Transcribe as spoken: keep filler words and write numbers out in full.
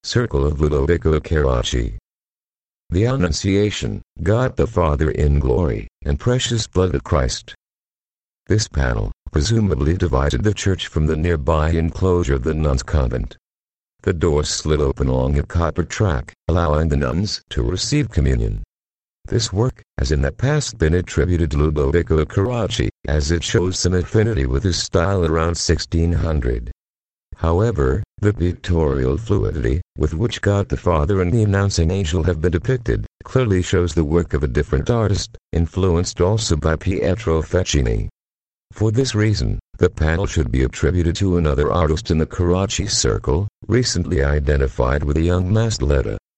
Circle of Ludovico Carracci. The Annunciation, God the Father in Glory, and Precious Blood of Christ. This panel, presumably divided the church from the nearby enclosure of the nuns' convent. The doors slid open along a copper track, allowing the nuns to receive communion. This work has in the past been attributed to Ludovico Carracci, as it shows some affinity with his style around sixteen hundred. However, the pictorial fluidity with which God the Father and the announcing angel have been depicted clearly shows the work of a different artist, influenced also by Pietro Feccini. For this reason, the panel should be attributed to another artist in the Carracci circle, recently identified with a young Mastretta.